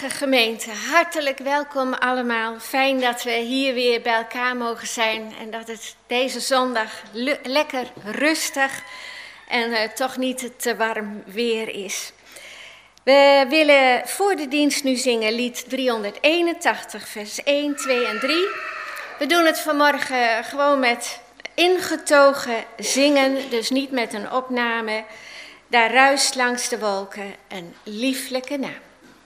Goedemorgen gemeente, hartelijk welkom allemaal. Fijn dat we hier weer bij elkaar mogen zijn en dat het deze zondag lekker rustig en toch niet te warm weer is. We willen voor de dienst nu zingen lied 381, vers 1, 2 en 3. We doen het vanmorgen gewoon met ingetogen zingen, dus niet met een opname. Daar ruist langs de wolken een lieflijke naam.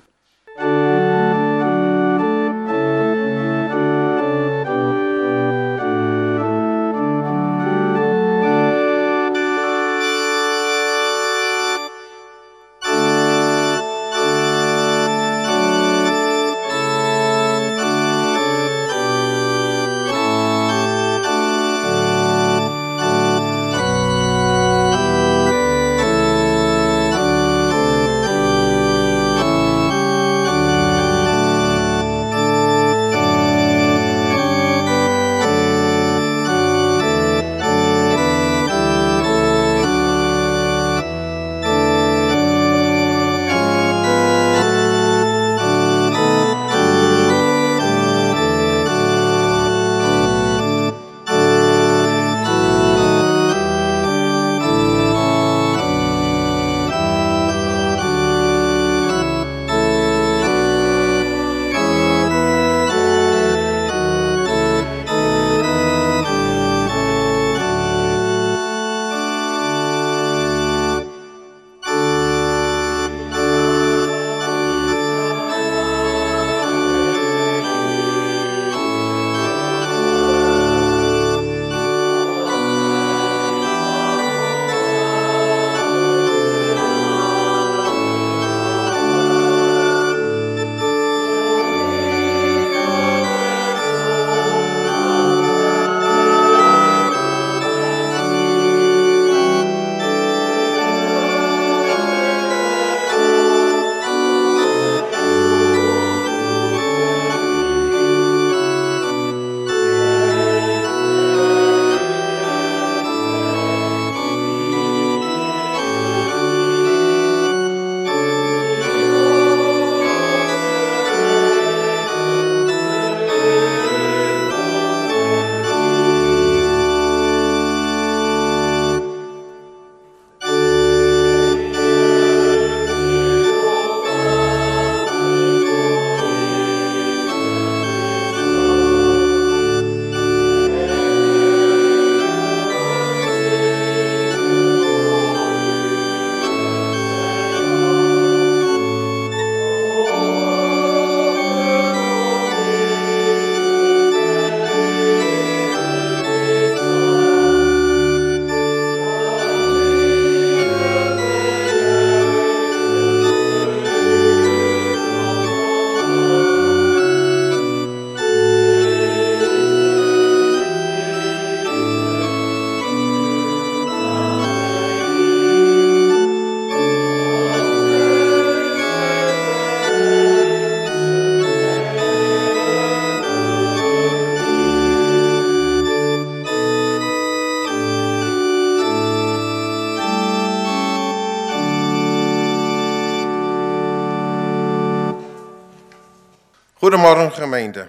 Goedemorgen gemeente.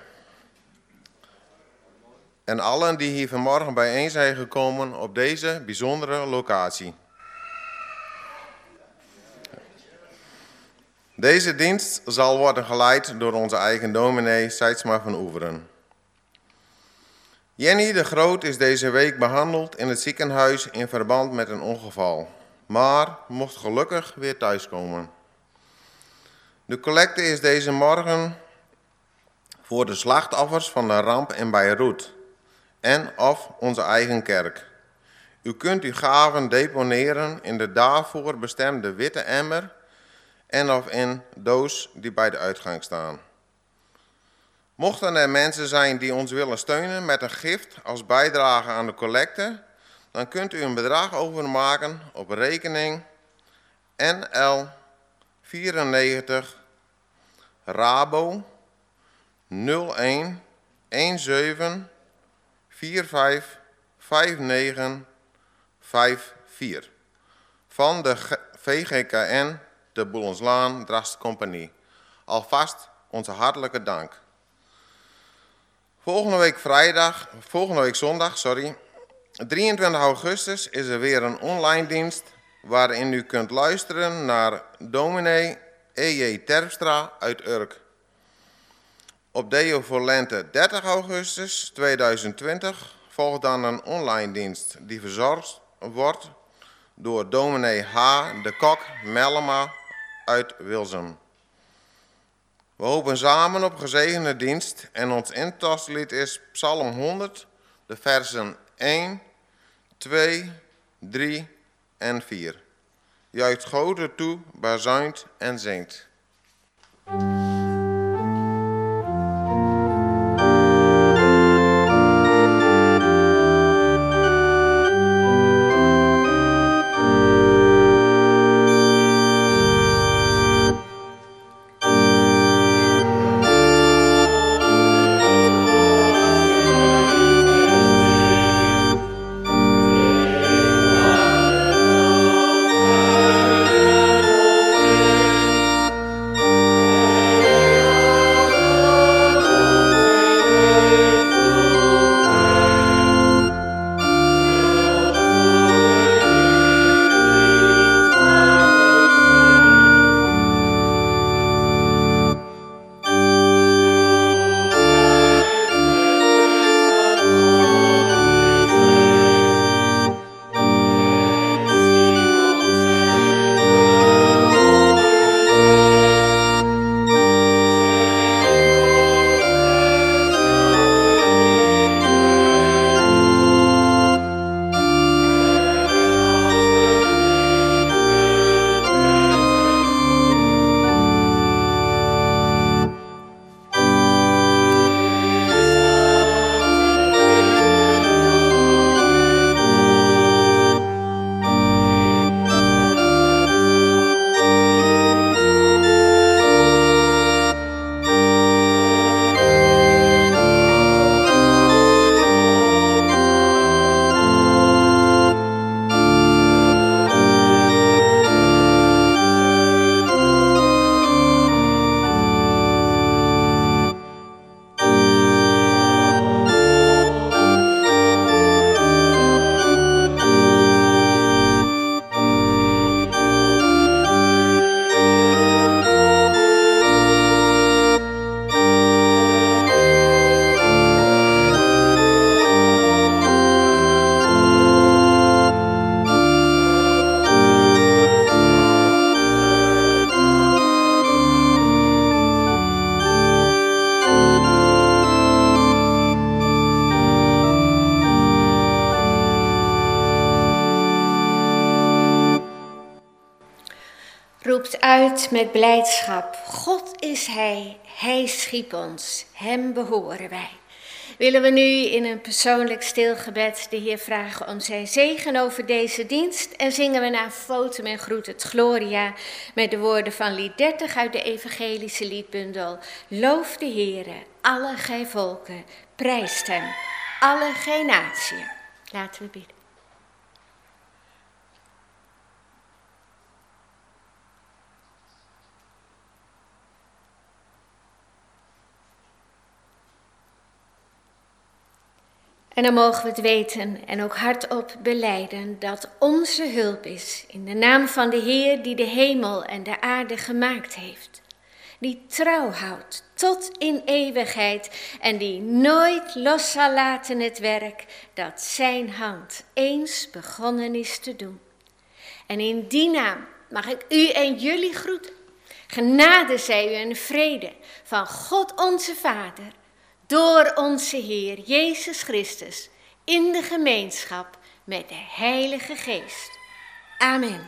En allen die hier vanmorgen bijeen zijn gekomen op deze bijzondere locatie. Deze dienst zal worden geleid door onze eigen dominee Seidsma van Oeveren. Jenny de Groot is deze week behandeld in het ziekenhuis in verband met een ongeval, maar mocht gelukkig weer thuiskomen. De collecte is deze morgen voor de slachtoffers van de ramp in Beirut en of onze eigen kerk. U kunt uw gaven deponeren in de daarvoor bestemde witte emmer en of in doos die bij de uitgang staan. Mochten er mensen zijn die ons willen steunen met een gift als bijdrage aan de collecte, dan kunt u een bedrag overmaken op rekening NL 94 Rabo 01 17 45 59 54 van de VGKN de Boelenslaan Drast Compagnie. alvast onze hartelijke dank. Volgende week zondag, 23 augustus, is er weer een online dienst waarin u kunt luisteren naar dominee E.J. Terpstra uit Urk. Op Deo voor Lente 30 augustus 2020 volgt dan een online dienst die verzorgd wordt door dominee H. de Kok Mellema uit Wilsum. We hopen samen op gezegende dienst en ons intostlied is Psalm 100, de versen 1, 2, 3 en 4. Juicht God er toe, bazuint en zingt. Roept uit met blijdschap. God is Hij schiep ons, Hem behoren wij. Willen we nu in een persoonlijk stilgebed de Heer vragen om zijn zegen over deze dienst en zingen we na Fotum en groet het Gloria met de woorden van lied 30 uit de evangelische liedbundel. Loof de Heere, alle gij volken, prijst Hem, alle gij natieën. Laten we bidden. En dan mogen we het weten en ook hardop belijden dat onze hulp is in de naam van de Heer die de hemel en de aarde gemaakt heeft. Die trouw houdt tot in eeuwigheid en die nooit los zal laten het werk dat zijn hand eens begonnen is te doen. En in die naam mag ik u en jullie groeten. Genade zij u en vrede van God onze Vader, door onze Heer Jezus Christus, in de gemeenschap met de Heilige Geest. Amen.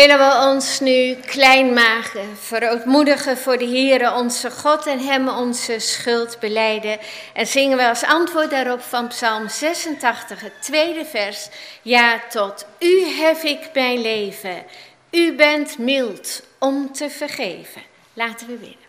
willen we ons nu klein maken, verootmoedigen voor de Heere onze God en hem onze schuld belijden. En zingen we als antwoord daarop van Psalm 86, het tweede vers. Ja, tot u hef ik mijn leven, u bent mild om te vergeven. Laten we bidden.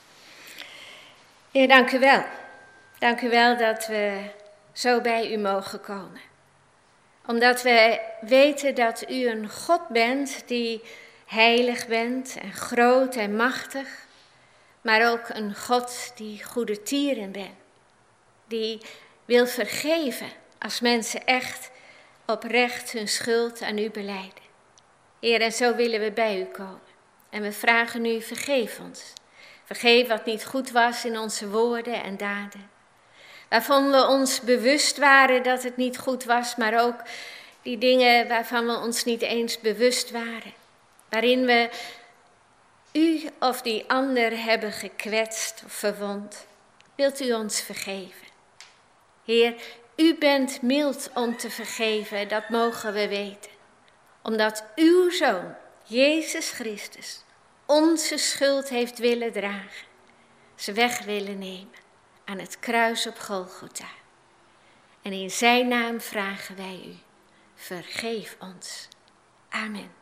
Heer, dank u wel. Dank u wel dat we zo bij u mogen komen. Omdat we weten dat u een God bent die heilig bent en groot en machtig. Maar ook een God die goede tieren bent. Die wil vergeven als mensen echt oprecht hun schuld aan u belijden. Heer, en zo willen we bij u komen. En we vragen u, vergeef ons. Vergeef wat niet goed was in onze woorden en daden. Waarvan we ons bewust waren dat het niet goed was, maar ook die dingen waarvan we ons niet eens bewust waren. Waarin we u of die ander hebben gekwetst of verwond. Wilt u ons vergeven? Heer, u bent mild om te vergeven, dat mogen we weten. Omdat uw Zoon, Jezus Christus, onze schuld heeft willen dragen. Ze weg willen nemen aan het kruis op Golgotha. En in zijn naam vragen wij u, vergeef ons. Amen.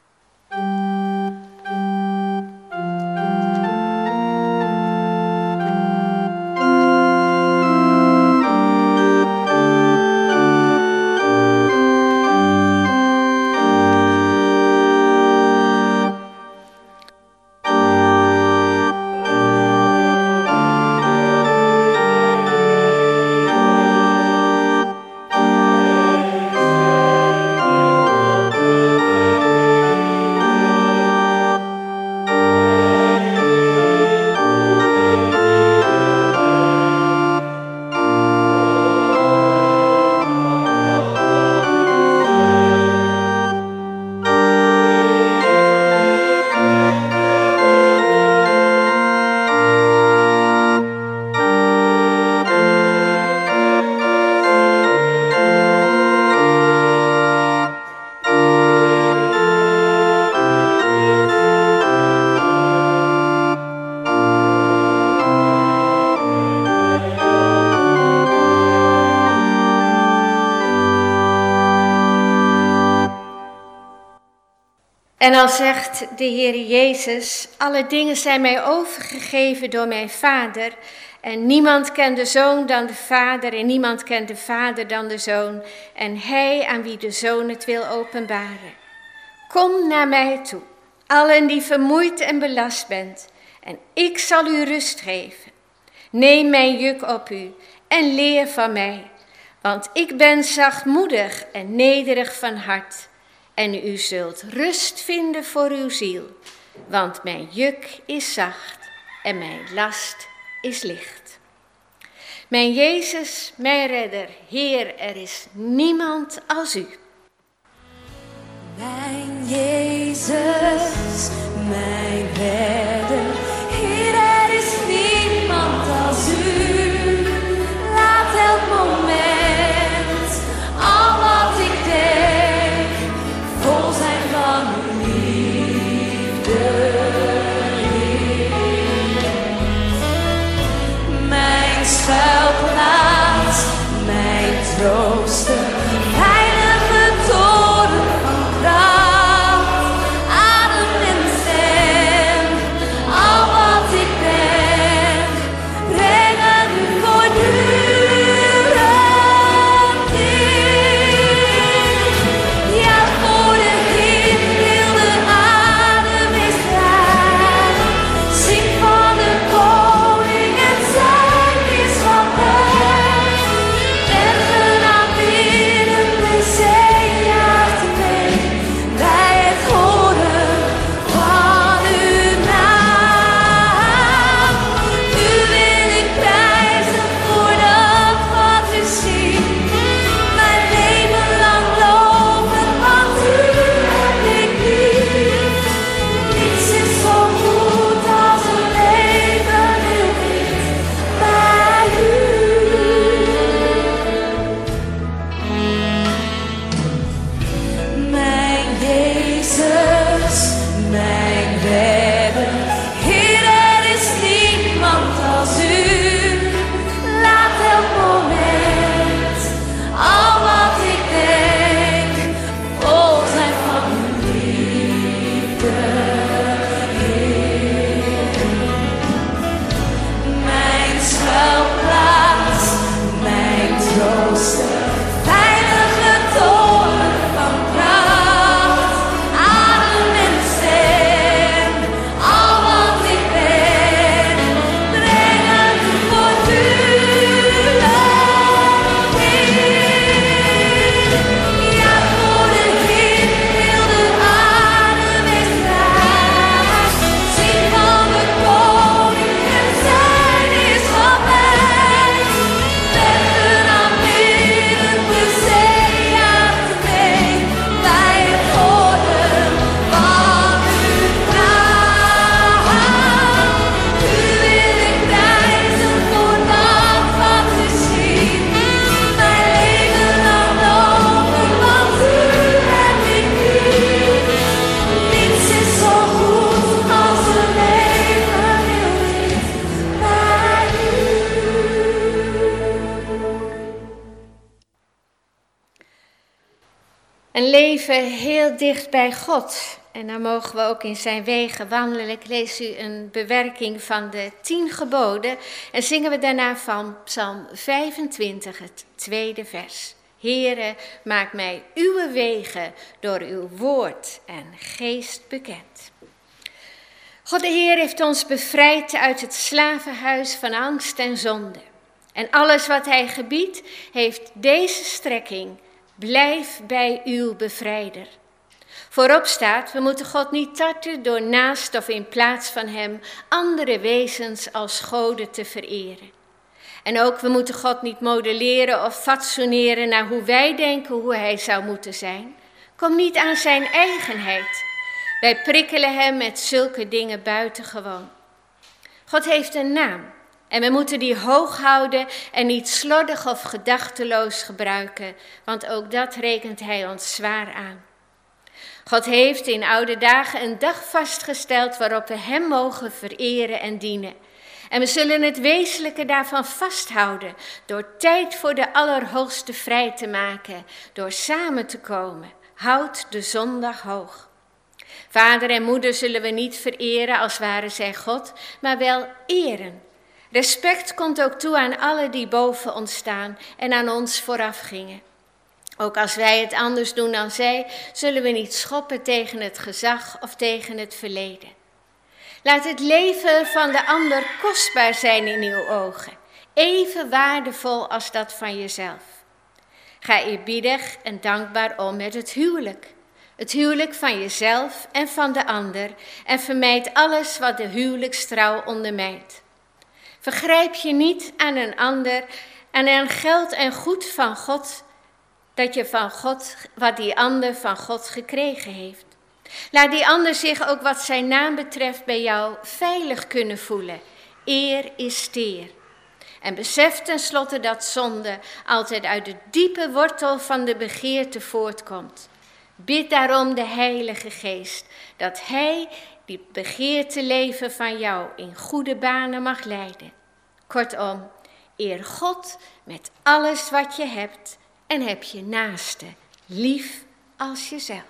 En dan zegt de Heer Jezus, alle dingen zijn mij overgegeven door mijn Vader. En niemand kent de Zoon dan de Vader en niemand kent de Vader dan de Zoon. En hij aan wie de Zoon het wil openbaren. Kom naar mij toe, allen die vermoeid en belast bent. En ik zal u rust geven. Neem mijn juk op u en leer van mij. Want ik ben zachtmoedig en nederig van hart. En u zult rust vinden voor uw ziel, want mijn juk is zacht en mijn last is licht. Mijn Jezus, mijn redder, Heer, er is niemand als u. Mijn Jezus, mijn redder, Heer, er is niemand als u. Laat elk moment, al wat ik denk, vol zijn van uw liefde, Heer. Mijn schuilplaats, mijn trooster, heilige toren van kracht, adem en stem, Een leven heel dicht bij God. En dan mogen we ook in zijn wegen wandelen. Ik lees u een bewerking van de 10 geboden. En zingen we daarna van Psalm 25, het 2e vers. Heere, maak mij uw wegen door uw woord en geest bekend. God de Heer heeft ons bevrijd uit het slavenhuis van angst en zonde. En alles wat hij gebiedt heeft deze strekking. Blijf bij uw bevrijder. Voorop staat, we moeten God niet tarten door naast of in plaats van hem andere wezens als goden te vereren. En ook, we moeten God niet modelleren of fatsoeneren naar hoe wij denken hoe hij zou moeten zijn. Kom niet aan zijn eigenheid. Wij prikkelen hem met zulke dingen buitengewoon. God heeft een naam en we moeten die hoog houden en niet slordig of gedachteloos gebruiken, want ook dat rekent hij ons zwaar aan. God heeft in oude dagen een dag vastgesteld waarop we hem mogen vereren en dienen. En we zullen het wezenlijke daarvan vasthouden door tijd voor de Allerhoogste vrij te maken, door samen te komen. Houd de zondag hoog. Vader en moeder zullen we niet vereren als waren zij God, maar wel eren. Respect komt ook toe aan allen die boven ons staan en aan ons vooraf gingen. Ook als wij het anders doen dan zij, zullen we niet schoppen tegen het gezag of tegen het verleden. Laat het leven van de ander kostbaar zijn in uw ogen, even waardevol als dat van jezelf. Ga eerbiedig en dankbaar om met het huwelijk. Het huwelijk van jezelf en van de ander en vermijd alles wat de huwelijkstrouw ondermijnt. Vergrijp je niet aan een ander en aan geld en goed van God, dat je van God, wat die ander van God gekregen heeft. Laat die ander zich ook wat zijn naam betreft bij jou veilig kunnen voelen. Eer is teer. En besef tenslotte dat zonde altijd uit de diepe wortel van de begeerte voortkomt. Bid daarom de Heilige Geest, dat hij die begeerte leven van jou in goede banen mag leiden. Kortom, eer God met alles wat je hebt en heb je naaste lief als jezelf.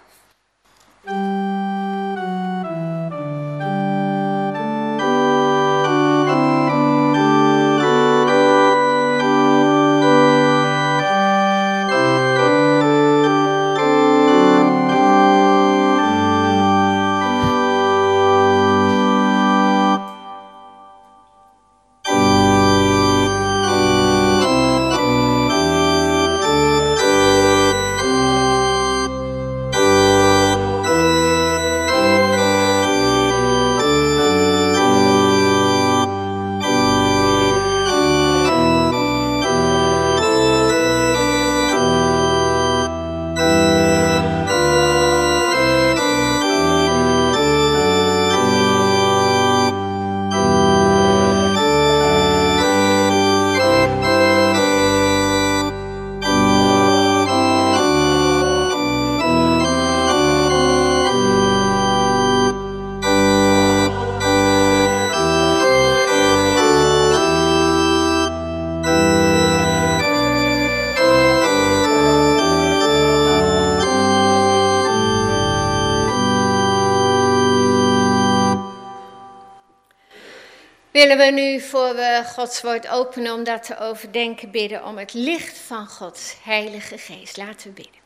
Willen we nu, voor we Gods woord openen om dat te overdenken, bidden om het licht van Gods Heilige Geest. Laten we bidden.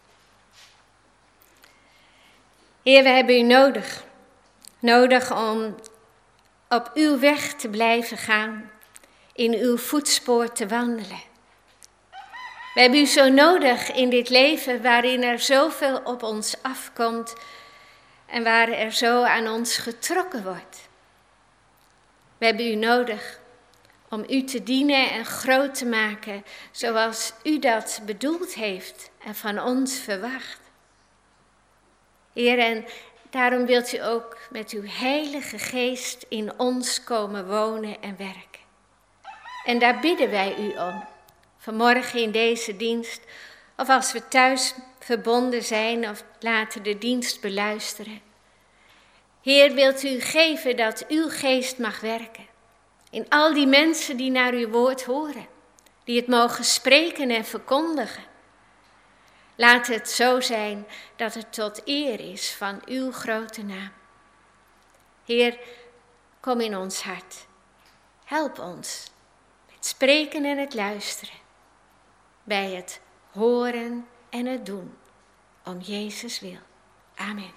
Heer, we hebben u nodig. Nodig om op uw weg te blijven gaan, in uw voetspoor te wandelen. We hebben u zo nodig in dit leven waarin er zoveel op ons afkomt en waar er zo aan ons getrokken wordt. We hebben u nodig om u te dienen en groot te maken zoals u dat bedoeld heeft en van ons verwacht. Heer, en daarom wilt u ook met uw Heilige Geest in ons komen wonen en werken. En daar bidden wij u om, vanmorgen in deze dienst, of als we thuis verbonden zijn of later de dienst beluisteren. Heer, wilt u geven dat uw geest mag werken in al die mensen die naar uw woord horen, die het mogen spreken en verkondigen. Laat het zo zijn dat het tot eer is van uw grote naam. Heer, kom in ons hart. Help ons met spreken en het luisteren. Bij het horen en het doen. Om Jezus wil. Amen.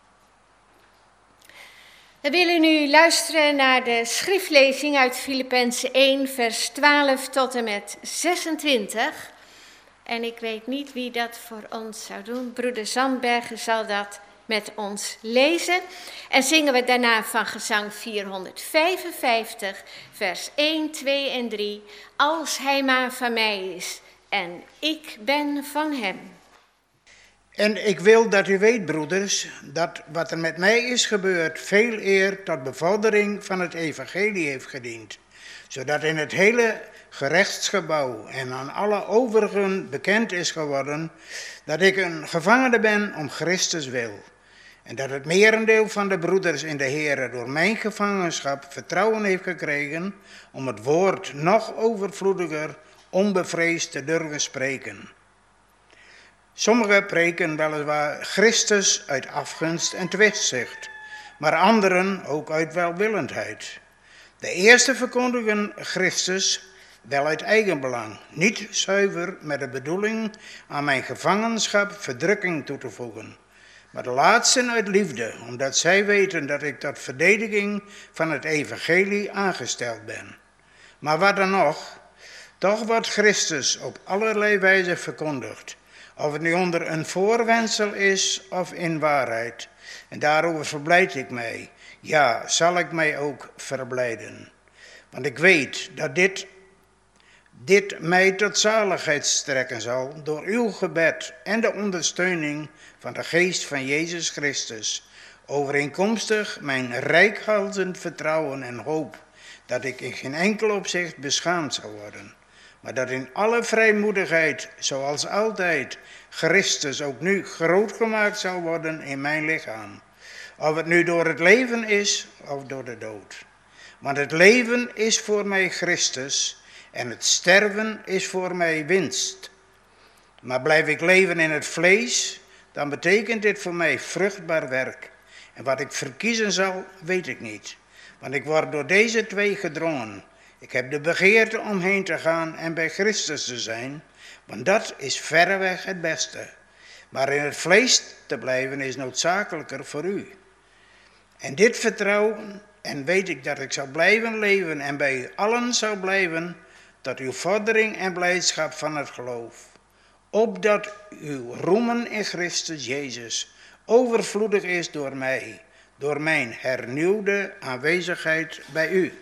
We willen nu luisteren naar de schriftlezing uit Filippenzen 1, vers 12 tot en met 26. En ik weet niet wie dat voor ons zou doen. Broeder Zandbergen zal dat met ons lezen. En zingen we daarna van gezang 455, vers 1, 2 en 3. Als hij maar van mij is en ik ben van hem. En ik wil dat u weet, broeders, dat wat er met mij is gebeurd veel eer tot bevordering van het evangelie heeft gediend. Zodat in het hele gerechtsgebouw en aan alle overigen bekend is geworden dat ik een gevangene ben om Christus wil. En dat het merendeel van de broeders in de Here door mijn gevangenschap vertrouwen heeft gekregen om het woord nog overvloediger, onbevreesd te durven spreken. Sommigen preken weliswaar Christus uit afgunst en twistzucht, maar anderen ook uit welwillendheid. De eerste verkondigen Christus wel uit eigenbelang, niet zuiver met de bedoeling aan mijn gevangenschap verdrukking toe te voegen. Maar de laatsten uit liefde, omdat zij weten dat ik tot verdediging van het evangelie aangesteld ben. Maar wat dan nog? Toch wordt Christus op allerlei wijze verkondigd. Of het nu onder een voorwendsel is of in waarheid. En daarover verblijd ik mij. Ja, zal ik mij ook verblijden. Want ik weet dat dit mij tot zaligheid strekken zal door uw gebed en de ondersteuning van de geest van Jezus Christus. Overeenkomstig mijn reikhalzend vertrouwen en hoop dat ik in geen enkel opzicht beschaamd zal worden. Maar dat in alle vrijmoedigheid, zoals altijd, Christus ook nu groot gemaakt zal worden in mijn lichaam. Of het nu door het leven is of door de dood. Want het leven is voor mij Christus en het sterven is voor mij winst. Maar blijf ik leven in het vlees, dan betekent dit voor mij vruchtbaar werk. En wat ik verkiezen zal, weet ik niet. Want ik word door deze twee gedrongen. Ik heb de begeerte om heen te gaan en bij Christus te zijn, want dat is verreweg het beste. Maar in het vlees te blijven is noodzakelijker voor u. En dit vertrouwen en weet ik dat ik zal blijven leven en bij u allen zal blijven tot uw vordering en blijdschap van het geloof. Opdat uw roemen in Christus Jezus overvloedig is door mij, door mijn hernieuwde aanwezigheid bij u.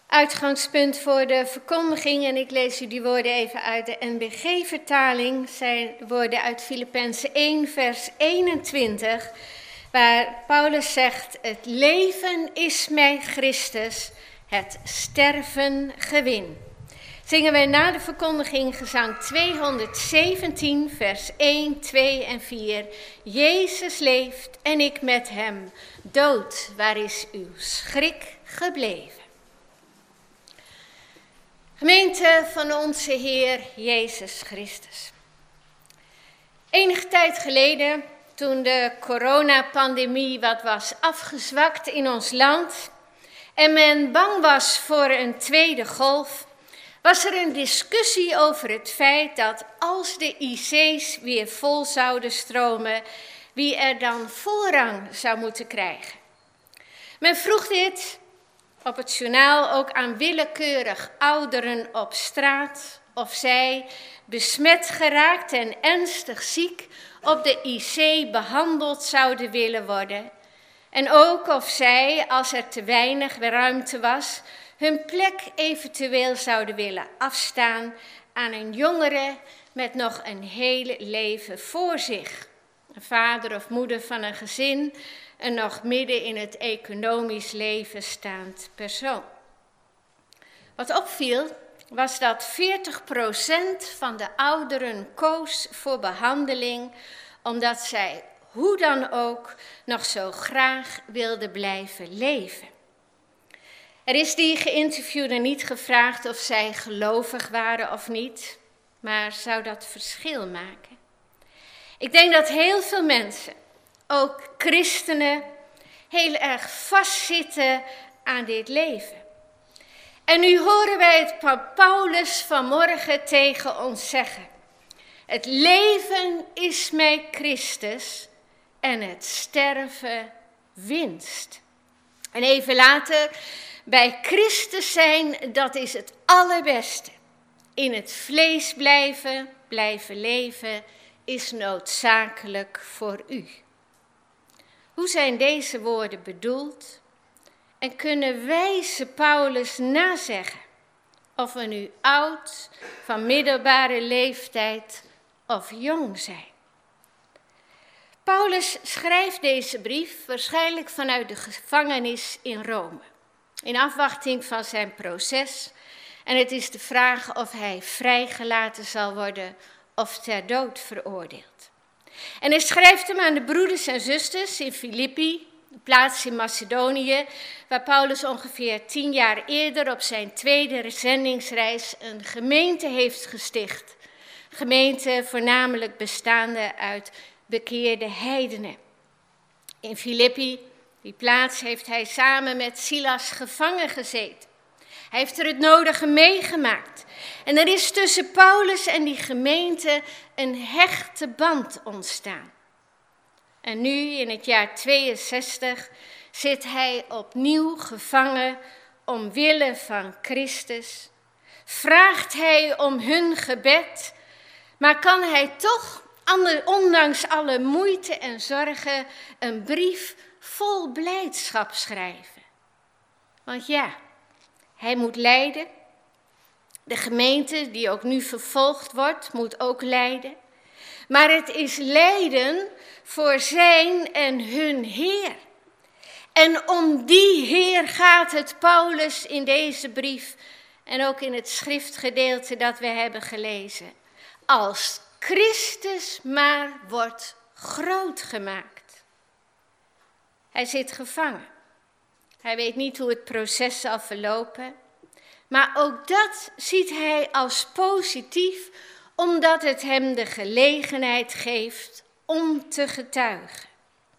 Uitgangspunt voor de verkondiging, en ik lees u die woorden even uit de NBG-vertaling, zijn woorden uit Filippenzen 1, vers 21, waar Paulus zegt: het leven is mij Christus, het sterven gewin. Zingen wij na de verkondiging gezang 217, vers 1, 2 en 4. Jezus leeft en ik met hem. Dood, waar is uw schrik gebleven? Gemeente van onze Heer Jezus Christus. Enige tijd geleden, toen de coronapandemie wat was afgezwakt in ons land en men bang was voor een tweede golf, was er een discussie over het feit dat als de IC's weer vol zouden stromen, wie er dan voorrang zou moeten krijgen. Men vroeg dit op het journaal ook aan willekeurig ouderen op straat of zij, besmet geraakt en ernstig ziek, op de IC behandeld zouden willen worden. En ook of zij, als er te weinig ruimte was, hun plek eventueel zouden willen afstaan aan een jongere met nog een hele leven voor zich. Een vader of moeder van een gezin, een nog midden in het economisch leven staand persoon. Wat opviel was dat 40% van de ouderen koos voor behandeling, omdat zij hoe dan ook nog zo graag wilden blijven leven. Er is die geïnterviewden niet gevraagd of zij gelovig waren of niet, maar zou dat verschil maken? Ik denk dat heel veel mensen, ook christenen, heel erg vastzitten aan dit leven. En nu horen wij het van Paulus vanmorgen tegen ons zeggen. Het leven is mij Christus en het sterven winst. En even later, bij Christus zijn, dat is het allerbeste. In het vlees blijven leven, is noodzakelijk voor u. Hoe zijn deze woorden bedoeld? En kunnen wij ze Paulus nazeggen? Of we nu oud, van middelbare leeftijd of jong zijn. Paulus schrijft deze brief waarschijnlijk vanuit de gevangenis in Rome. In afwachting van zijn proces. En het is de vraag of hij vrijgelaten zal worden of ter dood veroordeeld. En hij schrijft hem aan de broeders en zusters in Filippi, een plaats in Macedonië, waar Paulus ongeveer 10 jaar eerder op zijn tweede zendingsreis een gemeente heeft gesticht. Gemeente voornamelijk bestaande uit bekeerde heidenen. In Filippi, die plaats, heeft hij samen met Silas gevangen gezeten. Hij heeft er het nodige meegemaakt. En er is tussen Paulus en die gemeente een hechte band ontstaan. En nu, in het jaar 62, zit hij opnieuw gevangen omwille van Christus. Vraagt hij om hun gebed, maar kan hij toch, ondanks alle moeite en zorgen, een brief vol blijdschap schrijven. Want ja, hij moet lijden. De gemeente, die ook nu vervolgd wordt, moet ook lijden. Maar het is lijden voor zijn en hun Heer. En om die Heer gaat het Paulus in deze brief en ook in het schriftgedeelte dat we hebben gelezen. Als Christus maar wordt groot gemaakt. Hij zit gevangen. Hij weet niet hoe het proces zal verlopen. Maar ook dat ziet hij als positief, omdat het hem de gelegenheid geeft om te getuigen.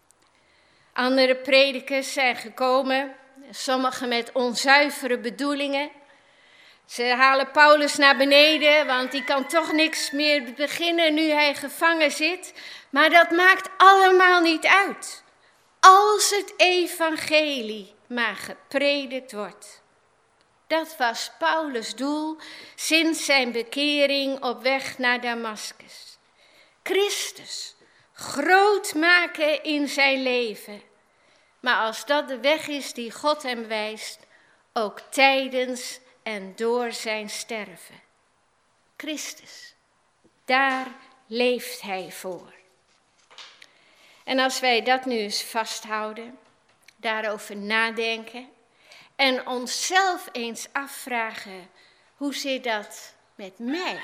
Andere predikers zijn gekomen, sommigen met onzuivere bedoelingen. Ze halen Paulus naar beneden, want die kan toch niks meer beginnen nu hij gevangen zit. Maar dat maakt allemaal niet uit. Als het evangelie maar gepredikt wordt. Dat was Paulus' doel sinds zijn bekering op weg naar Damaskus. Christus groot maken in zijn leven. Maar als dat de weg is die God hem wijst, ook tijdens en door zijn sterven. Christus, daar leeft hij voor. En als wij dat nu eens vasthouden, daarover nadenken en onszelf eens afvragen, hoe zit dat met mij?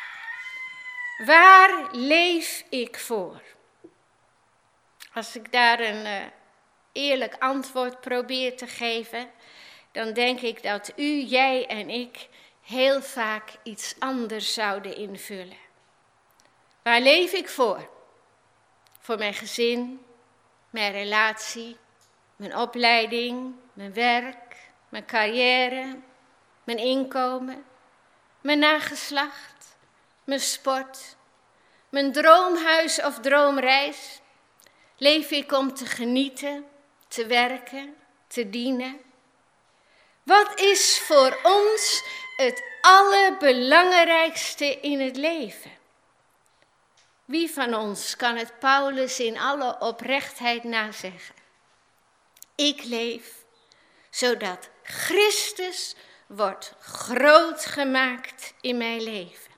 Waar leef ik voor? Als ik daar een eerlijk antwoord probeer te geven, dan denk ik dat u, jij en ik heel vaak iets anders zouden invullen. Waar leef ik voor? Voor mijn gezin, mijn relatie, mijn opleiding, mijn werk, mijn carrière, mijn inkomen, mijn nageslacht, mijn sport, mijn droomhuis of droomreis. Leef ik om te genieten, te werken, te dienen? Wat is voor ons het allerbelangrijkste in het leven? Wie van ons kan het Paulus in alle oprechtheid nazeggen? Ik leef, zodat Christus wordt groot gemaakt in mijn leven.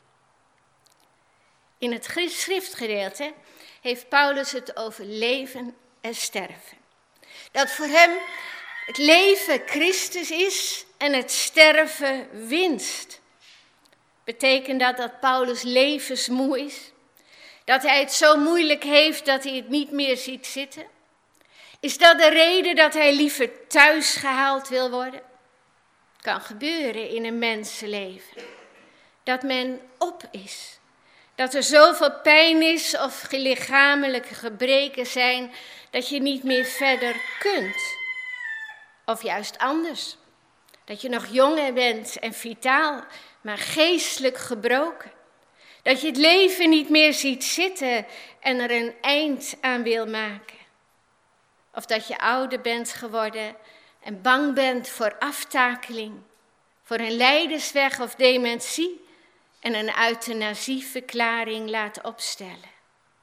In het schriftgedeelte heeft Paulus het over leven en sterven. Dat voor hem het leven Christus is en het sterven winst. Betekent dat Paulus levensmoe is? Dat hij het zo moeilijk heeft dat hij het niet meer ziet zitten? Is dat de reden dat hij liever thuis gehaald wil worden? Het kan gebeuren in een mensenleven. Dat men op is. Dat er zoveel pijn is of lichamelijke gebreken zijn dat je niet meer verder kunt. Of juist anders. Dat je nog jong bent en vitaal, maar geestelijk gebroken. Dat je het leven niet meer ziet zitten en er een eind aan wil maken. Of dat je ouder bent geworden en bang bent voor aftakeling, voor een lijdersweg of dementie en een euthanasieverklaring laat opstellen.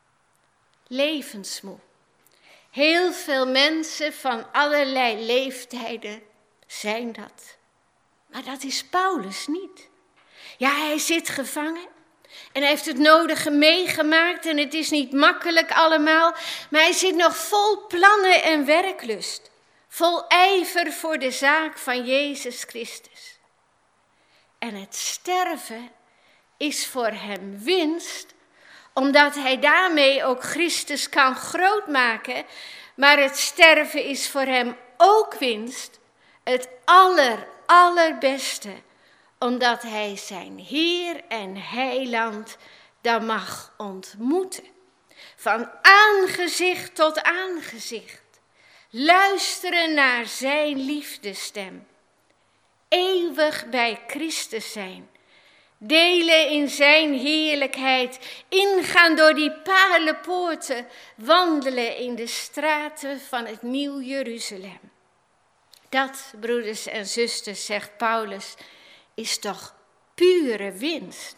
Levensmoe. Heel veel mensen van allerlei leeftijden zijn dat. Maar dat is Paulus niet. Ja, hij zit gevangen. En hij heeft het nodige meegemaakt en het is niet makkelijk allemaal. Maar hij zit nog vol plannen en werklust. Vol ijver voor de zaak van Jezus Christus. En het sterven is voor hem winst, omdat hij daarmee ook Christus kan grootmaken. Maar het sterven is voor hem ook winst, het allerbeste, omdat hij zijn Heer en Heiland dan mag ontmoeten. Van aangezicht tot aangezicht. Luisteren naar zijn liefdestem. Eeuwig bij Christus zijn. Delen in zijn heerlijkheid. Ingaan door die paarlenpoorten. Wandelen in de straten van het Nieuw Jeruzalem. Dat, broeders en zusters, zegt Paulus, is toch pure winst.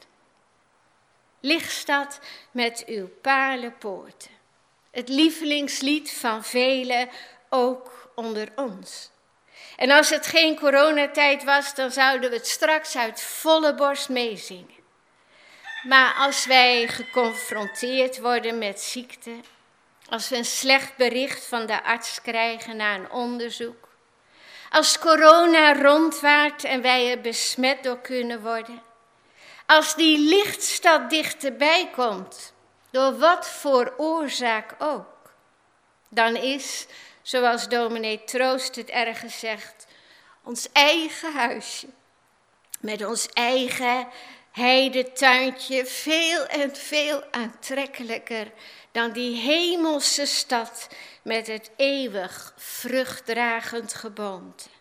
Lichtstad met uw paarlenpoorten. Het lievelingslied van velen, ook onder ons. En als het geen coronatijd was, dan zouden we het straks uit volle borst meezingen. Maar als wij geconfronteerd worden met ziekte, als we een slecht bericht van de arts krijgen na een onderzoek, als corona rondwaart en wij er besmet door kunnen worden, als die lichtstad dichterbij komt, door wat voor oorzaak ook, dan is, zoals dominee Troost het ergens zegt, ons eigen huisje, met ons eigen heidetuintje veel en veel aantrekkelijker dan die hemelse stad met het eeuwig vruchtdragend geboomte.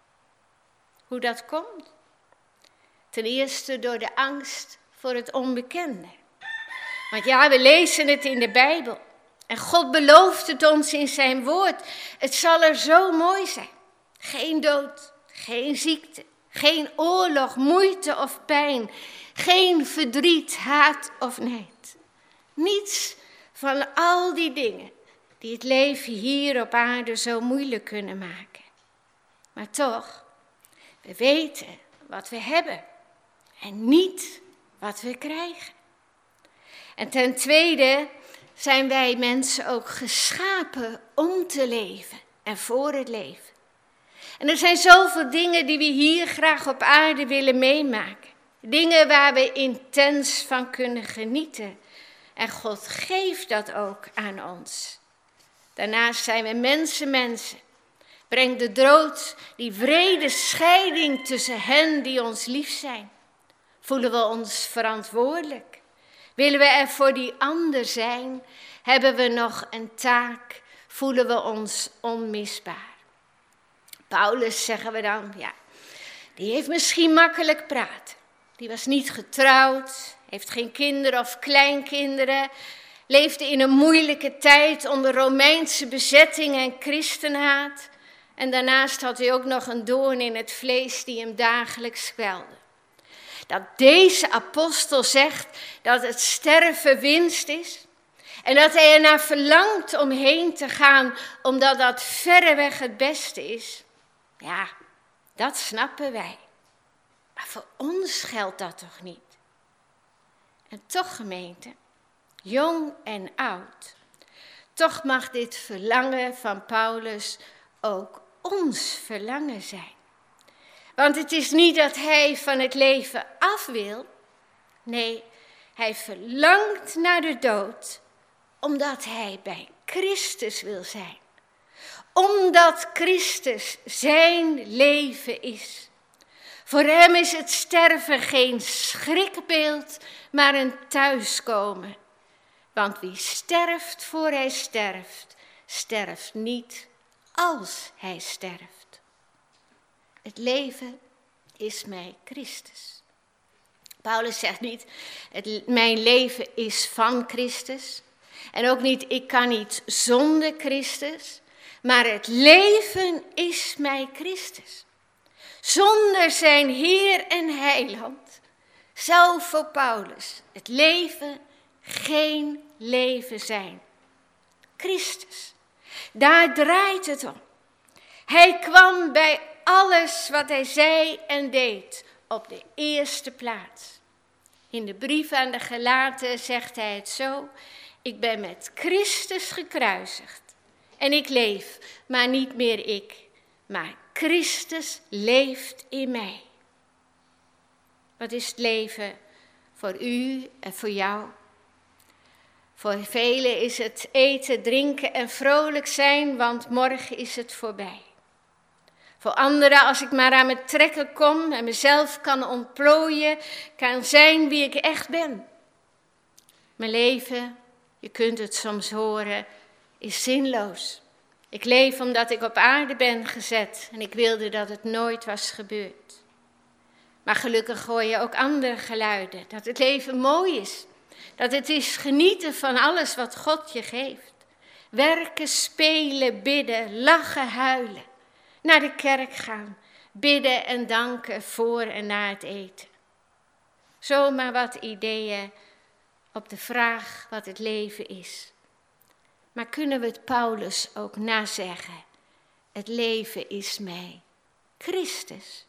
Hoe dat komt? Ten eerste door de angst voor het onbekende. Want ja, we lezen het in de Bijbel. En God belooft het ons in zijn woord. Het zal er zo mooi zijn. Geen dood, geen ziekte, geen oorlog, moeite of pijn. Geen verdriet, haat of nijd. Niets van al die dingen die het leven hier op aarde zo moeilijk kunnen maken. Maar toch, We weten wat we hebben en niet wat we krijgen. En ten tweede zijn wij mensen ook geschapen om te leven en voor het leven. En er zijn zoveel dingen die we hier graag op aarde willen meemaken. Dingen waar we intens van kunnen genieten. En God geeft dat ook aan ons. Daarnaast zijn we mensen. Brengt de dood die wrede scheiding tussen hen die ons lief zijn. Voelen we ons verantwoordelijk? Willen we er voor die ander zijn? Hebben we nog een taak? Voelen we ons onmisbaar? Paulus, zeggen we dan, ja, die heeft misschien makkelijk praten. Die was niet getrouwd, heeft geen kinderen of kleinkinderen, leefde in een moeilijke tijd onder Romeinse bezetting en christenhaat. En daarnaast had hij ook nog een doorn in het vlees die hem dagelijks kwelde. Dat deze apostel zegt dat het sterven winst is. En dat hij ernaar verlangt om heen te gaan, omdat dat verreweg het beste is. Ja, dat snappen wij. Maar voor ons geldt dat toch niet? En toch, gemeente, jong en oud, toch mag dit verlangen van Paulus ook ons verlangen zijn. Want het is niet dat hij van het leven af wil. Nee, hij verlangt naar de dood, omdat hij bij Christus wil zijn. Omdat Christus zijn leven is. Voor hem is het sterven geen schrikbeeld, maar een thuiskomen. Want wie sterft voor hij sterft, sterft niet als hij sterft. Het leven is mij Christus. Paulus zegt niet, mijn leven is van Christus. En ook niet, ik kan niet zonder Christus. Maar het leven is mij Christus. Zonder zijn Heer en Heiland zou voor Paulus het leven geen leven zijn. Christus, daar draait het om. Hij kwam bij alles wat hij zei en deed op de eerste plaats. In de brief aan de Galaten zegt hij het zo: ik ben met Christus gekruisigd en ik leef, maar niet meer ik, maar Christus leeft in mij. Wat is het leven voor u en voor jou? Voor velen is het eten, drinken en vrolijk zijn, want morgen is het voorbij. Voor anderen, als ik maar aan mijn trekken kom en mezelf kan ontplooien, kan zijn wie ik echt ben. Mijn leven, je kunt het soms horen, is zinloos. Ik leef omdat ik op aarde ben gezet en ik wilde dat het nooit was gebeurd. Maar gelukkig hoor je ook andere geluiden, dat het leven mooi is. Dat het is genieten van alles wat God je geeft. Werken, spelen, bidden, lachen, huilen. Naar de kerk gaan, bidden en danken voor en na het eten. Zomaar wat ideeën op de vraag wat het leven is. Maar kunnen we het Paulus ook nazeggen? Het leven is mij Christus.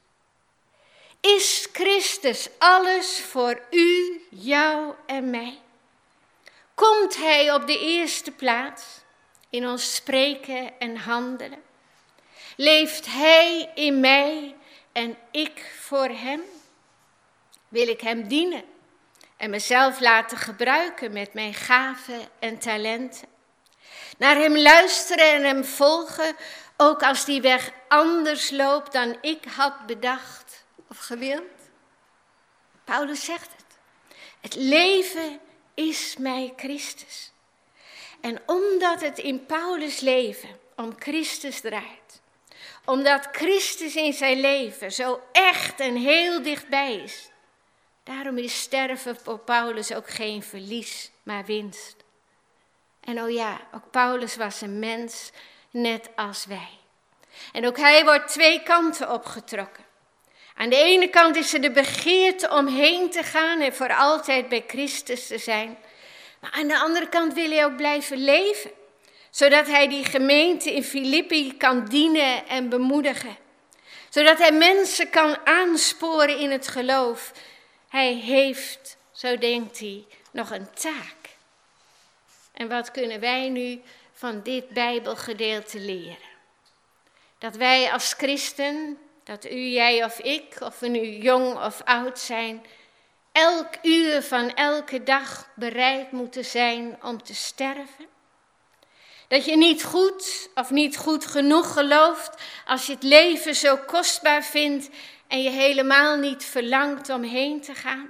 Is Christus alles voor u, jou en mij? Komt hij op de eerste plaats in ons spreken en handelen? Leeft hij in mij en ik voor hem? Wil ik hem dienen en mezelf laten gebruiken met mijn gaven en talenten? Naar hem luisteren en hem volgen, ook als die weg anders loopt dan ik had bedacht of gewild? Paulus zegt het. Het leven is mij Christus. En omdat het in Paulus' leven om Christus draait, omdat Christus in zijn leven zo echt en heel dichtbij is, daarom is sterven voor Paulus ook geen verlies, maar winst. En oh ja, ook Paulus was een mens, net als wij. En ook hij wordt twee kanten opgetrokken. Aan de ene kant is er de begeerte om heen te gaan en voor altijd bij Christus te zijn. Maar aan de andere kant wil hij ook blijven leven, zodat hij die gemeente in Filippi kan dienen en bemoedigen. zodat hij mensen kan aansporen in het geloof. Hij heeft, zo denkt hij, nog een taak. En wat kunnen wij nu van dit Bijbelgedeelte leren? Dat wij als christen, dat u, jij of ik, of we nu jong of oud zijn, elk uur van elke dag bereid moeten zijn om te sterven. Dat je niet goed of niet goed genoeg gelooft als je het leven zo kostbaar vindt en je helemaal niet verlangt om heen te gaan.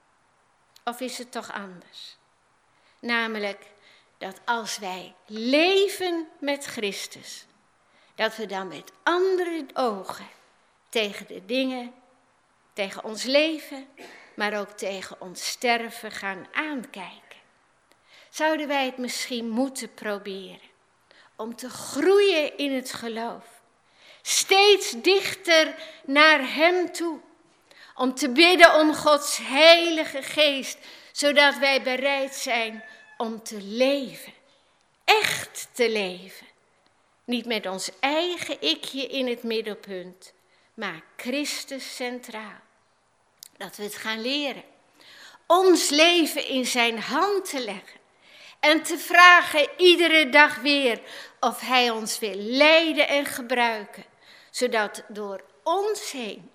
Of is het toch anders? Namelijk dat als wij leven met Christus, dat we dan met andere ogen tegen de dingen, tegen ons leven, maar ook tegen ons sterven gaan aankijken. Zouden wij het misschien moeten proberen om te groeien in het geloof, steeds dichter naar Hem toe, om te bidden om Gods Heilige Geest, zodat wij bereid zijn om te leven, echt te leven. Niet met ons eigen ikje in het middelpunt, maar Christus centraal. Dat we het gaan leren. Ons leven in zijn hand te leggen. En te vragen iedere dag weer of hij ons wil leiden en gebruiken. Zodat door ons heen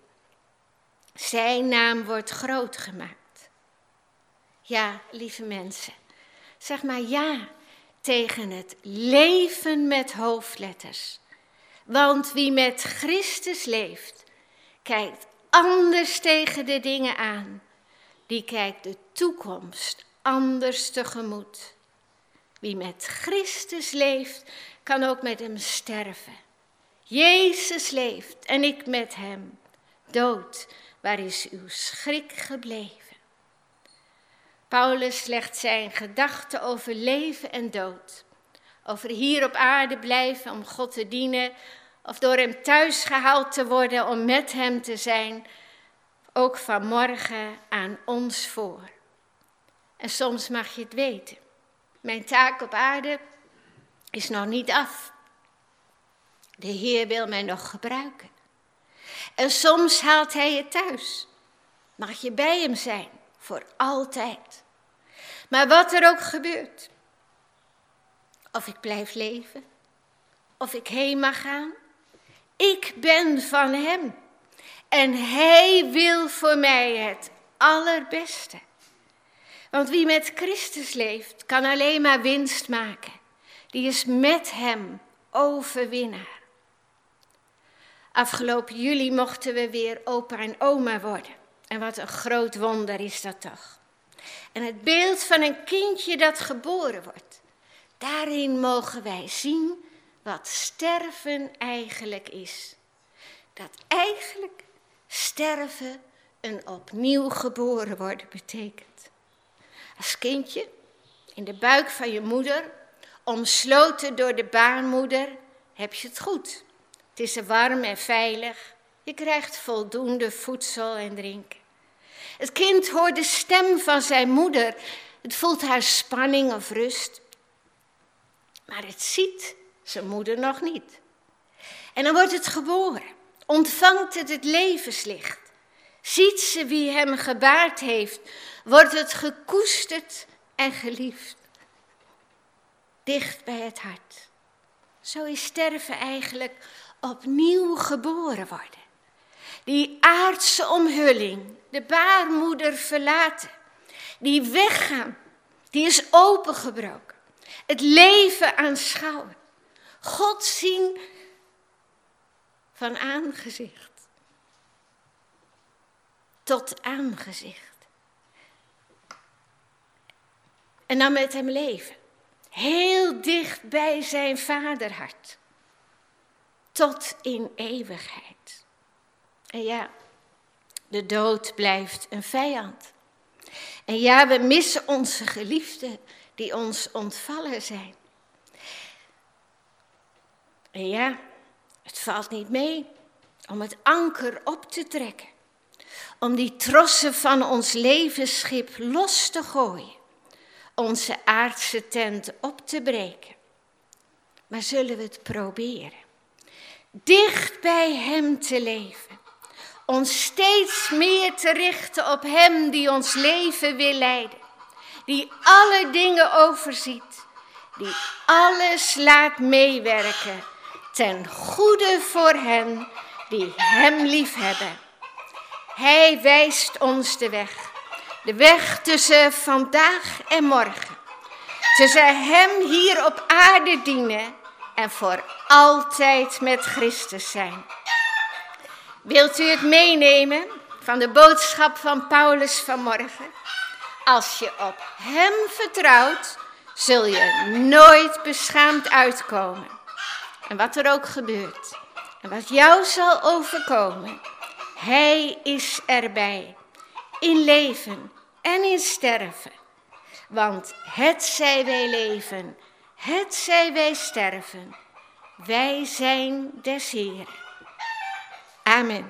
zijn naam wordt groot gemaakt. Ja, lieve mensen, zeg maar ja tegen het leven met hoofdletters. Want wie met Christus leeft, kijkt anders tegen de dingen aan. Die kijkt de toekomst anders tegemoet. Wie met Christus leeft, kan ook met hem sterven. Jezus leeft en ik met hem. Dood, waar is uw schrik gebleven? Paulus legt zijn gedachten over leven en dood. Over hier op aarde blijven om God te dienen. Of door hem thuis gehaald te worden om met hem te zijn. Ook vanmorgen aan ons voor. En soms mag je het weten. Mijn taak op aarde is nog niet af. De Heer wil mij nog gebruiken. En soms haalt hij je thuis. Mag je bij hem zijn, voor altijd. Maar wat er ook gebeurt. Of ik blijf leven, of ik heen mag gaan. Ik ben van hem. En hij wil voor mij het allerbeste. Want wie met Christus leeft, kan alleen maar winst maken. Die is met hem overwinnaar. Afgelopen juli mochten we weer opa en oma worden. En wat een groot wonder is dat toch. En het beeld van een kindje dat geboren wordt. Daarin mogen wij zien wat sterven eigenlijk is. Dat eigenlijk sterven een opnieuw geboren worden betekent. Als kindje, in de buik van je moeder, omsloten door de baarmoeder, heb je het goed. Het is er warm en veilig. Je krijgt voldoende voedsel en drinken. Het kind hoort de stem van zijn moeder. Het voelt haar spanning of rust. Maar het ziet zijn moeder nog niet. En dan wordt het geboren. Ontvangt het levenslicht. Ziet ze wie hem gebaard heeft. Wordt het gekoesterd en geliefd. Dicht bij het hart. Zo is sterven eigenlijk opnieuw geboren worden. Die aardse omhulling, de baarmoeder verlaten. Die weggaan, die is opengebroken. Het leven aanschouwen. God zien van aangezicht tot aangezicht. En dan met hem leven. Heel dicht bij zijn vaderhart. Tot in eeuwigheid. En ja, de dood blijft een vijand. En ja, we missen onze geliefden die ons ontvallen zijn. En ja, het valt niet mee om het anker op te trekken. Om die trossen van ons levensschip los te gooien. Onze aardse tent op te breken. Maar zullen we het proberen? dicht bij Hem te leven. Ons steeds meer te richten op Hem die ons leven wil leiden. Die alle dingen overziet. Die alles laat meewerken ten goede voor hen die Hem liefhebben. Hij wijst ons de weg. De weg tussen vandaag en morgen. Tussen Hem hier op aarde dienen en voor altijd met Christus zijn. Wilt u het meenemen van de boodschap van Paulus vanmorgen? Als je op Hem vertrouwt, zul je nooit beschaamd uitkomen. En wat er ook gebeurt en wat jou zal overkomen, Hij is erbij. In leven en in sterven. Want hetzij wij leven, hetzij wij sterven, wij zijn des Heeren. Amen.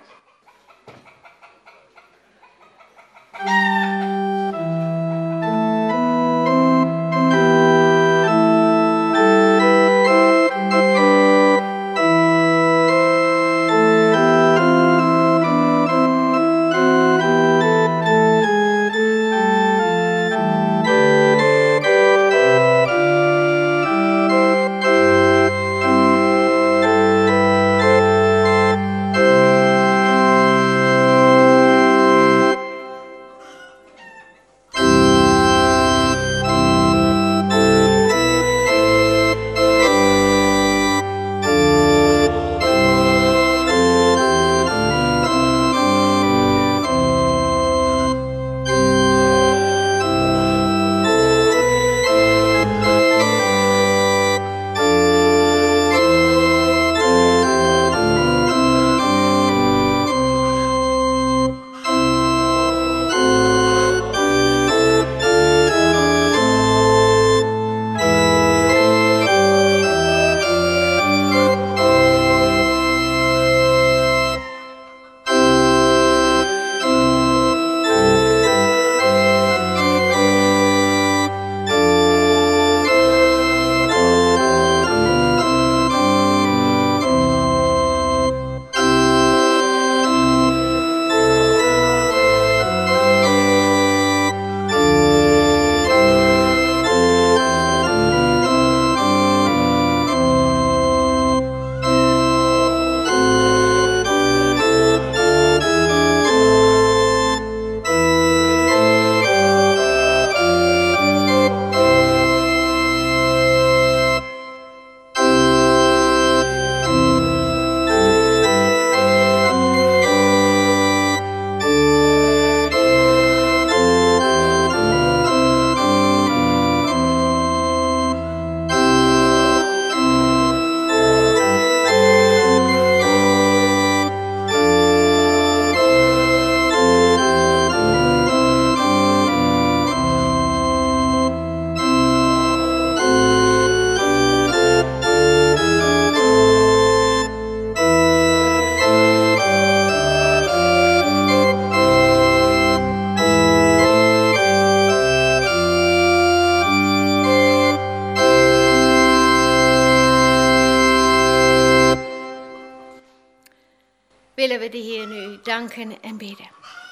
willen we de Heer nu danken en bidden.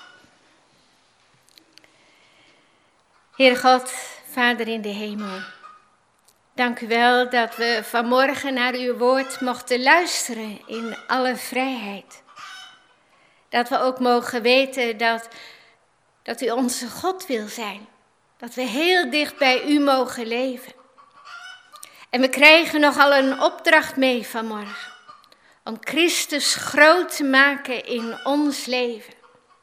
Heer God, Vader in de hemel, dank u wel dat we vanmorgen naar uw woord mochten luisteren in alle vrijheid. Dat we ook mogen weten dat u onze God wil zijn. Dat we heel dicht bij u mogen leven. En we krijgen nogal een opdracht mee vanmorgen. Om Christus groot te maken in ons leven.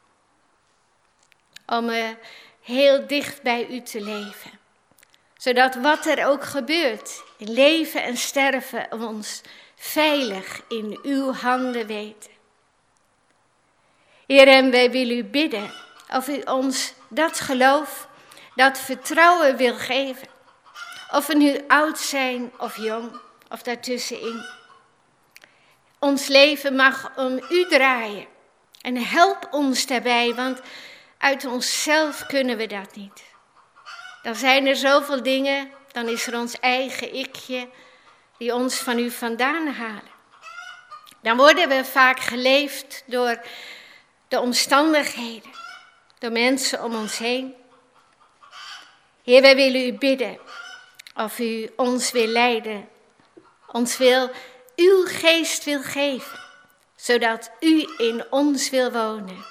Om heel dicht bij u te leven. Zodat wat er ook gebeurt, in leven en sterven, ons veilig in uw handen weten. Heer, en wij willen u bidden of u ons dat geloof, dat vertrouwen wil geven. Of we nu oud zijn of jong, of daartussenin. Ons leven mag om u draaien. En help ons daarbij, want uit onszelf kunnen we dat niet. Dan zijn er zoveel dingen, dan is er ons eigen ikje die ons van u vandaan halen. Dan worden we vaak geleefd door de omstandigheden, door mensen om ons heen. Heer, wij willen u bidden of u ons wil leiden, ons wil uw geest wil geven, zodat u in ons wil wonen.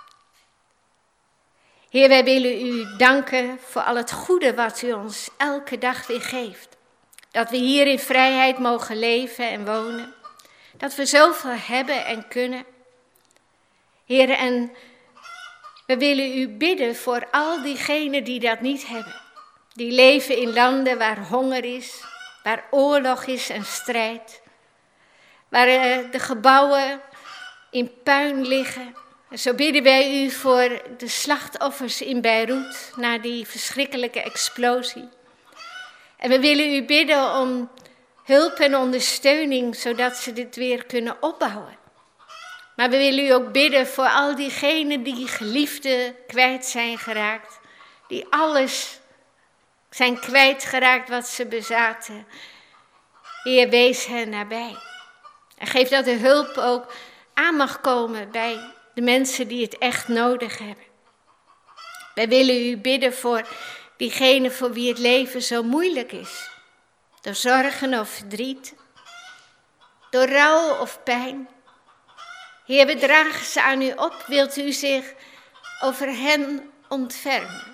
Heer, wij willen u danken voor al het goede wat u ons elke dag weer geeft. Dat we hier in vrijheid mogen leven en wonen. Dat we zoveel hebben en kunnen. Heer, en we willen u bidden voor al diegenen die dat niet hebben. Die leven in landen waar honger is, waar oorlog is en strijd. Waar de gebouwen in puin liggen. En zo bidden wij u voor de slachtoffers in Beirut na die verschrikkelijke explosie. En we willen u bidden om hulp en ondersteuning, zodat ze dit weer kunnen opbouwen. Maar we willen u ook bidden voor al diegenen die geliefden kwijt zijn geraakt. Die alles zijn kwijtgeraakt wat ze bezaten. Heer, wees hen nabij. En geef dat de hulp ook aan mag komen bij de mensen die het echt nodig hebben. Wij willen u bidden voor diegenen voor wie het leven zo moeilijk is. Door zorgen of verdriet. Door rouw of pijn. Heer, we dragen ze aan u op. Wilt u zich over hen ontfermen?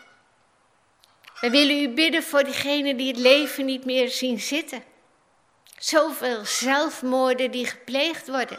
We willen u bidden voor diegenen die het leven niet meer zien zitten. Zoveel zelfmoorden die gepleegd worden.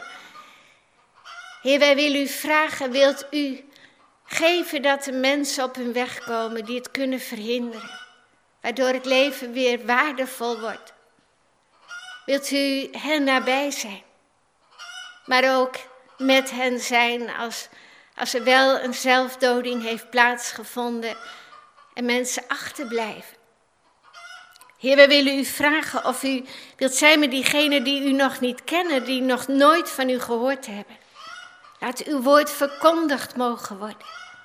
Heer, wij willen u vragen, wilt u geven dat de mensen op hun weg komen die het kunnen verhinderen. Waardoor het leven weer waardevol wordt. Wilt u hen nabij zijn. Maar ook met hen zijn als er wel een zelfdoding heeft plaatsgevonden en mensen achterblijven. Heer, wij willen u vragen of u wilt zijn met diegenen die u nog niet kennen, die nog nooit van u gehoord hebben. Laat uw woord verkondigd mogen worden.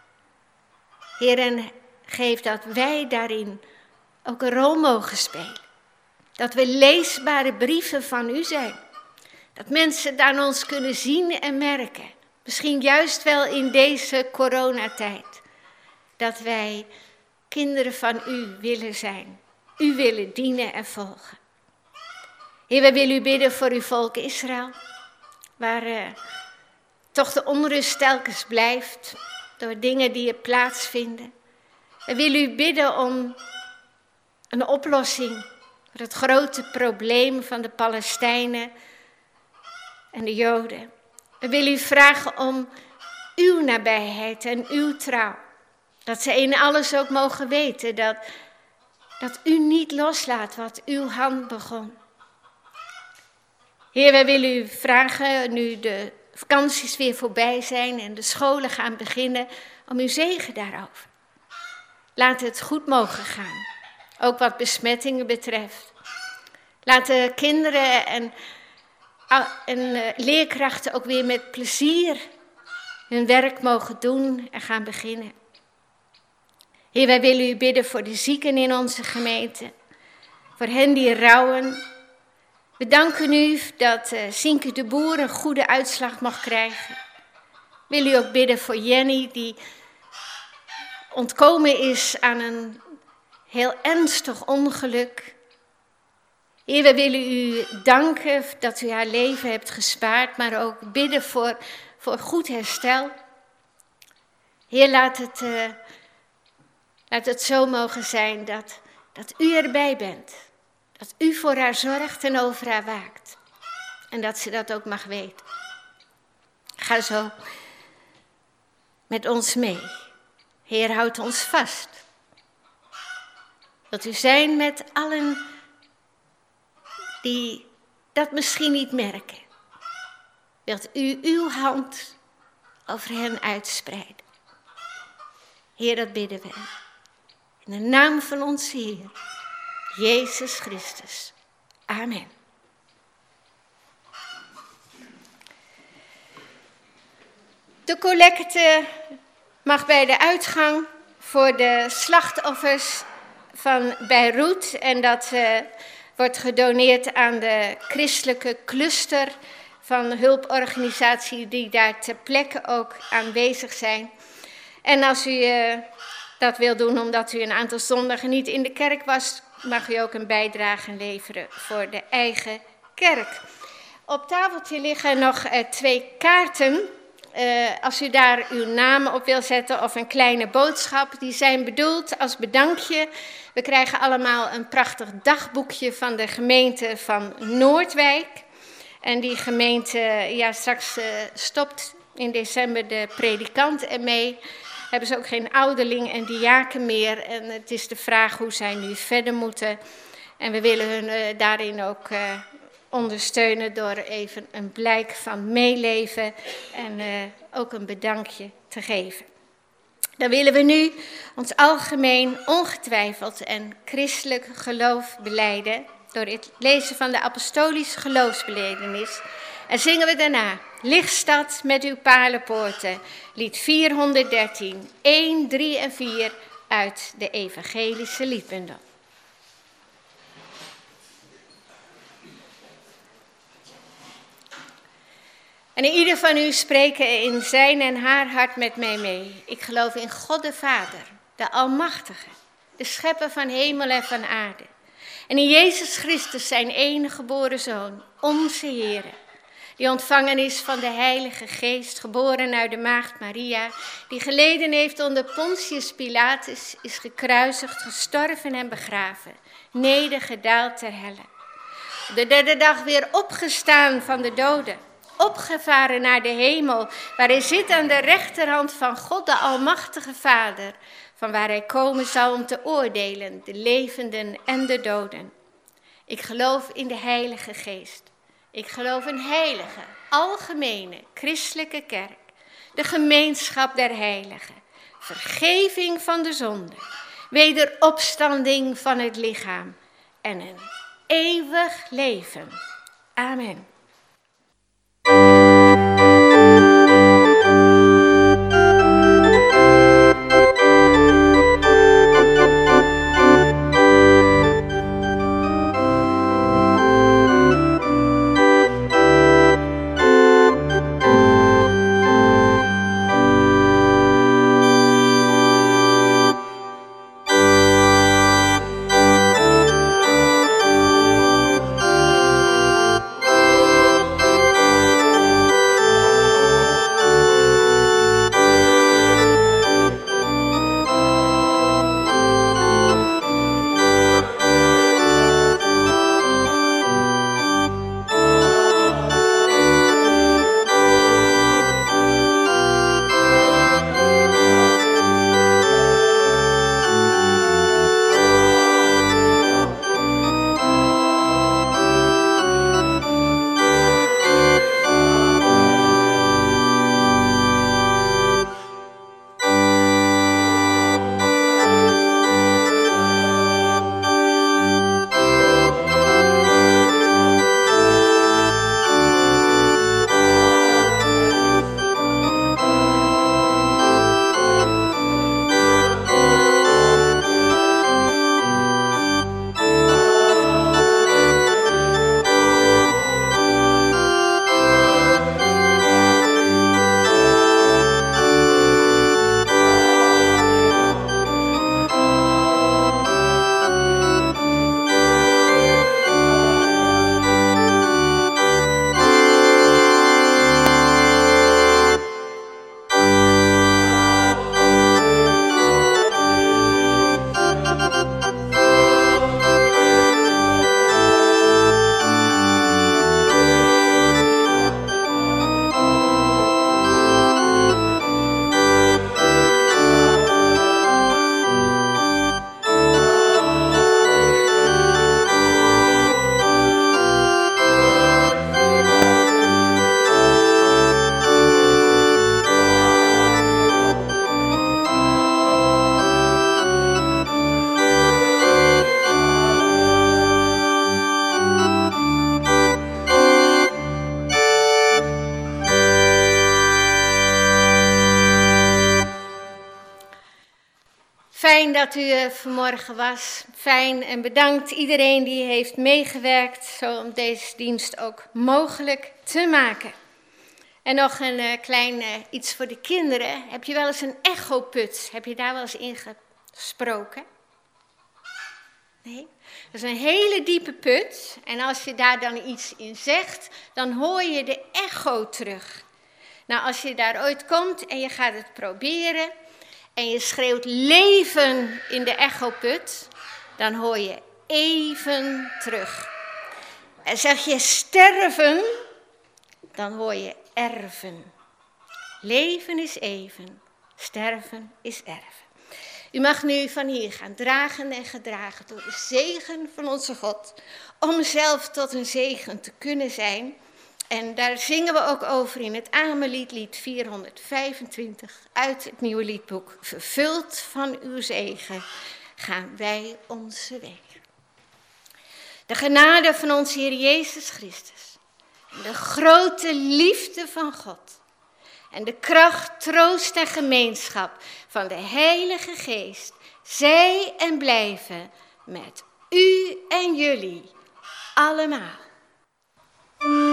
Heer, en geef dat wij daarin ook een rol mogen spelen. Dat we leesbare brieven van u zijn. Dat mensen aan ons kunnen zien en merken. Misschien juist wel in deze coronatijd. Dat wij kinderen van u willen zijn. U willen dienen en volgen. Heer, wij willen u bidden voor uw volk Israël. Waar toch de onrust telkens blijft. Door dingen die er plaatsvinden. We willen u bidden om een oplossing voor het grote probleem van de Palestijnen en de Joden. We willen u vragen om uw nabijheid en uw trouw. Dat ze in alles ook mogen weten dat u niet loslaat wat uw hand begon. Heer, wij willen u vragen, nu de vakanties weer voorbij zijn en de scholen gaan beginnen, om uw zegen daarover. Laat het goed mogen gaan, ook wat besmettingen betreft. Laat de kinderen en leerkrachten ook weer met plezier hun werk mogen doen en gaan beginnen. Heer, wij willen u bidden voor de zieken in onze gemeente, voor hen die rouwen. We danken u dat Sienke de Boer een goede uitslag mag krijgen. Wil u ook bidden voor Jenny die ontkomen is aan een heel ernstig ongeluk. Heer, we willen u danken dat u haar leven hebt gespaard, maar ook bidden voor goed herstel. Heer, laat het zo mogen zijn dat u erbij bent. Dat u voor haar zorgt en over haar waakt. En dat ze dat ook mag weten. Ga zo met ons mee. Heer, houd ons vast. Wilt u zijn met allen die dat misschien niet merken. Wilt u uw hand over hen uitspreiden. Heer, dat bidden we. In de naam van onze Heer, Jezus Christus. Amen. De collecte mag bij de uitgang voor de slachtoffers van Beirut. En dat wordt gedoneerd aan de christelijke cluster van hulporganisaties die daar ter plekke ook aanwezig zijn. En als u dat wil doen omdat u een aantal zondagen niet in de kerk was, mag u ook een bijdrage leveren voor de eigen kerk. Op tafeltje liggen nog 2 kaarten. Als u daar uw naam op wil zetten of een kleine boodschap, die zijn bedoeld als bedankje. We krijgen allemaal een prachtig dagboekje van de gemeente van Noordwijk. En die gemeente, straks stopt in december de predikant ermee. Hebben ze ook geen ouderling en diaken meer. En het is de vraag hoe zij nu verder moeten. En we willen hun daarin ook ondersteunen door even een blijk van meeleven en ook een bedankje te geven. Dan willen we nu ons algemeen ongetwijfeld en christelijk geloof belijden door het lezen van de apostolische geloofsbelijdenis. En zingen we daarna Lichtstad met uw palenpoorten, lied 413, 1, 3 en 4 uit de evangelische liedbundel. En ieder van u spreken in zijn en haar hart met mij mee. Ik geloof in God de Vader, de Almachtige, de schepper van hemel en van aarde. En in Jezus Christus, zijn enige geboren Zoon, onze Heer, die ontvangen is van de Heilige Geest, geboren uit de maagd Maria, die geleden heeft onder Pontius Pilatus, is gekruisigd, gestorven en begraven, nedergedaald ter helle. De derde dag weer opgestaan van de doden, opgevaren naar de hemel, waar hij zit aan de rechterhand van God, de Almachtige Vader, van waar hij komen zal om te oordelen, de levenden en de doden. Ik geloof in de Heilige Geest. Ik geloof in heilige, algemene, christelijke kerk, de gemeenschap der heiligen, vergeving van de zonde, wederopstanding van het lichaam en een eeuwig leven. Amen. Fijn dat u vanmorgen was. Fijn en bedankt iedereen die heeft meegewerkt zo om deze dienst ook mogelijk te maken. En nog een klein iets voor de kinderen. Heb je wel eens een echoput? Heb je daar wel eens in gesproken? Nee? Dat is een hele diepe put. En als je daar dan iets in zegt, dan hoor je de echo terug. Nou, als je daar ooit komt en je gaat het proberen en je schreeuwt leven in de echoput, dan hoor je even terug. En zeg je sterven, dan hoor je erven. Leven is even, sterven is erven. U mag nu van hier gaan dragen en gedragen door de zegen van onze God, om zelf tot een zegen te kunnen zijn. En daar zingen we ook over in het Amellied, lied 425, uit het nieuwe liedboek. Vervuld van uw zegen gaan wij onze weg. De genade van onze Heer Jezus Christus, en de grote liefde van God, en de kracht, troost en gemeenschap van de Heilige Geest, zij en blijven met u en jullie allemaal.